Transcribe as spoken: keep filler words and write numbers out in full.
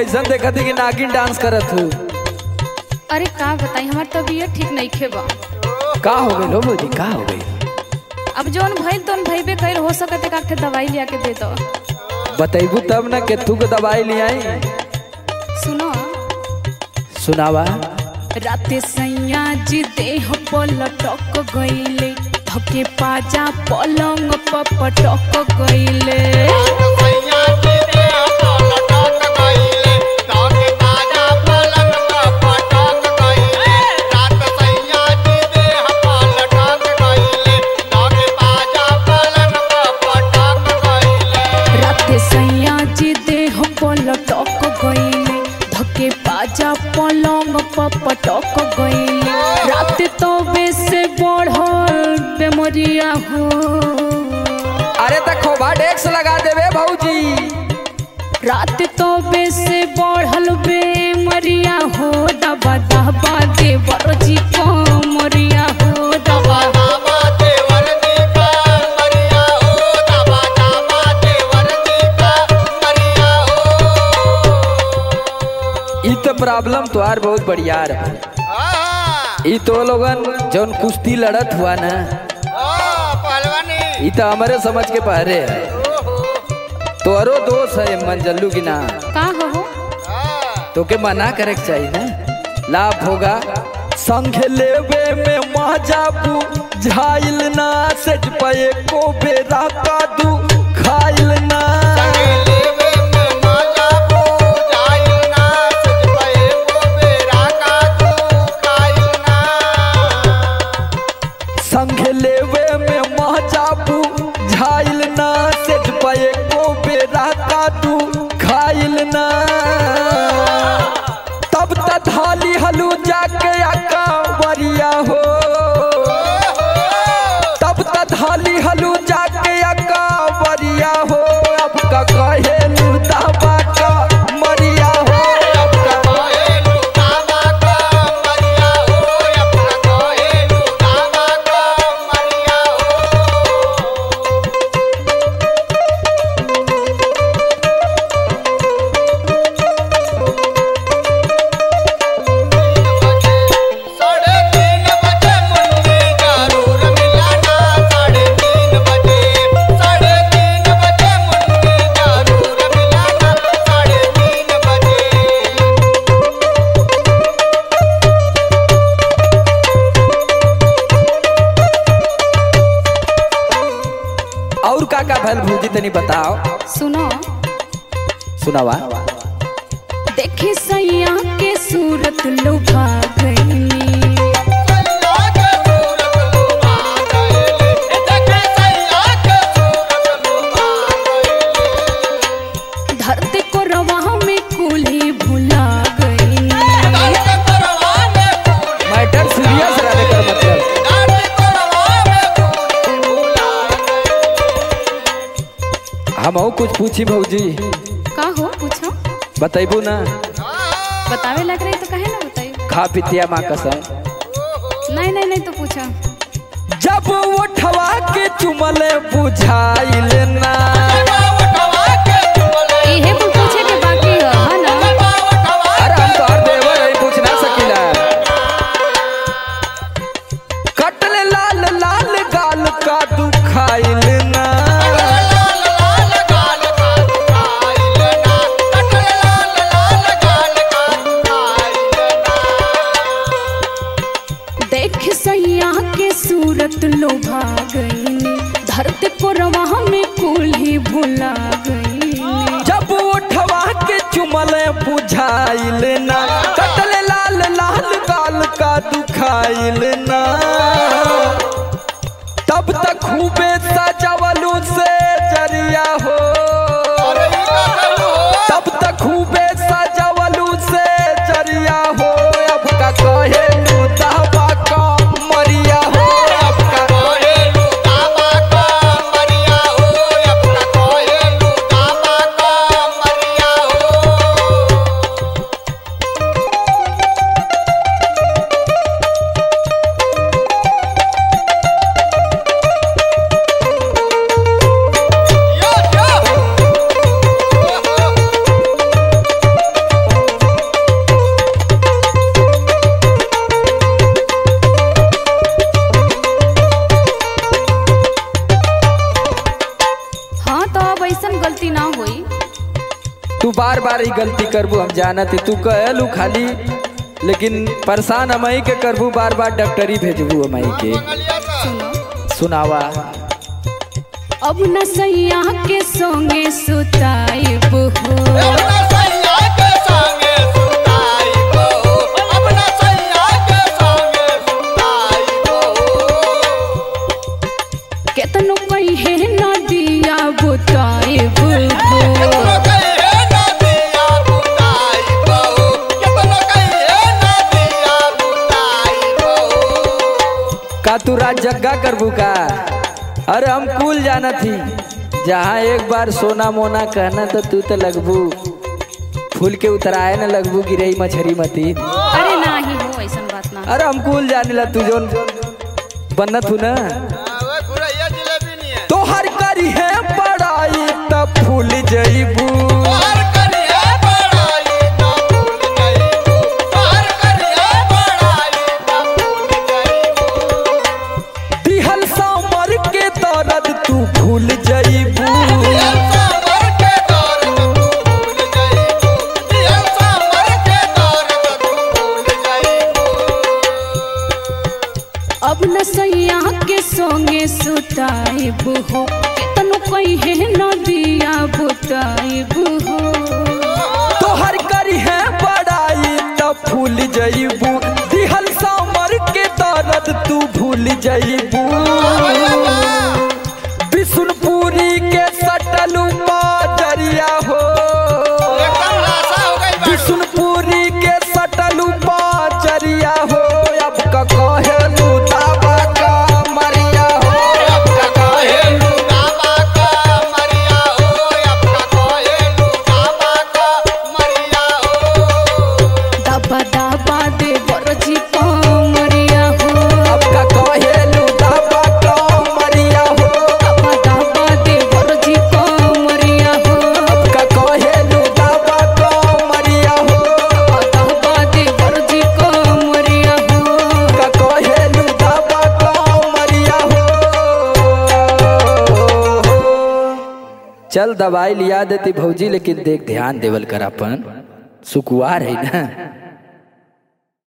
कैसन देखत है कि नागिन डांस करत हूँ। अरे का बताई हमार तबीयत ठीक नहीं खेबा। का हो गई लो भौजी, का हो गई? अब जौन भइल तौन भइबे कइल, हो सकत है का दवाई लिया के दे दो। बतैबू तब ना के तू के दवाई ले आई। सुनो सुनावा। राते सैया जी देह पलटक गइले, धके पाजा पलंग प पटक गइले। पलंग पटक गइले, रात तो से बढ़ल बेमरिया हो। अरे तक खोबा डेक्स लगा देवे भौजी। रात तो से बढ़ल बेमरिया हो, दबा दबा देवर जी को मरिया हो। दबा प्रॉब्लम तो यार बहुत बढ़िया है। ई तो लोगन जौन कुश्ती लड़त हुआ ना, ई तो हमारे समझ के पहरे है। तोरो दोस्त है मंजलू की ना का हो तो के मना करे के चाहिए ना। लाभ होगा संग लेवे में मजाबू झाइल ना, सज पे को बेरा का दू खाइल ना। संग लेवे में महजाबू झाइल ना, सेज पे को बेरा का तू खाइल ना। तब तक धाली हलू जाके आका वरिया हो, तब तक धाली हलू जाके आका वरिया हो। अब का कहे लुदाबा का मरिया हो, अब का कहे लुदाबा का मरिया हो, अब का कहे लुदाबा का मरिया साढ़े तीन बजे मुन्नी जरूर मिलाना, साढ़े तीन बजे, साढ़े तीन बजे मुन्नी जरूर मिलाना, साढ़े तीन बजे। और का का भल भूजी तनी बताओ। सुनो सुनावा। देखे सैया के सूरत लुभा गइली, धरती को रवा में कुली भुला गइली। मैटर सीरियस रहने का मतलब। हम और कुछ पूछी भौजी। का हो पूछो। बताइबू ना। बतावे लग रही तो कहे ना बताई। खा पितिया माँ कसम। नहीं नहीं नहीं तो पूछा। जब उठवा के चुमले बुझाइल ना, इहे कुल पूछे के बाकी है हा ना। अरे हम तो हर देवर है, पूछ ना सकीला। कटले लाल लाल गाल का दुखाइल ना, देख सैया के सूरत लोभा गईनी, धरती को रवा में कुली भुला गईनी। जब उठवा के चुमले बुझाइल ना, कटले लाल लाल गाल का दुखाइल ना। तब तक खूबे सजवलू से जरिया हो, तब तक खूबे सजवलू से जरिया हो। अब का कहे लुदाबा का मरिया हो, अब का कहे लुदाबा का मरिया हो, अब का कहे लुदाबा का मरिया हो। बार ही गलती करबू हम जानत ही तू कहलू खाली लेकिन परेशान हमई के करबू बार बार डॉक्टरी भेजबू हमई के सुनो सुनावा। अब न सैया के संगे सुताइब हो केतनो कहे नदिया बुताइब हो का तू रात जग्गा करबू का? अरे हम कुल जाना थी जहाँ एक बार सोना मोना कहना तो तू तो लगबू फूल के उतराए न लगबू गिरई मछरी मती। अरे नाही हो ऐसा बात ना। अरे हम कुल जाने ला तू जोन बनत हूँ ना तो हर करी है पढ़ाई तब फूल जईबू दिहल सामर के दर्द तू भूल जईबू अब न सैया के संगे सुताइब हो केतनो कहे नदिया बुताइब हो तोहर करी है बड़ाई तब भूल जईबू दिहल सामर के दर्द तू भूल जईबू बिशुनपुरी के सटलू बाजरिया हो बिशुनपुरी के सटलू बाजरिया हो अब का कहेलू दावा का मरिया हो अब का कहेलू दावा का मरिया हो अब का कहेलू दावा का मरिया हो दबा दबा दे बरजी कमरिया हो अब का कहेलू दावा का मरिया हो दबा दबा दे बरजी कमरिया हो अब का कहेलू दावा का मरिया हो दबा दबा दे बरजी कमरिया हो का कहेलू दावा का मरिया हो। चल दवाई लिया देती भौजी लेकिन देख ध्यान देवल कर अपन सुकुआर है ना।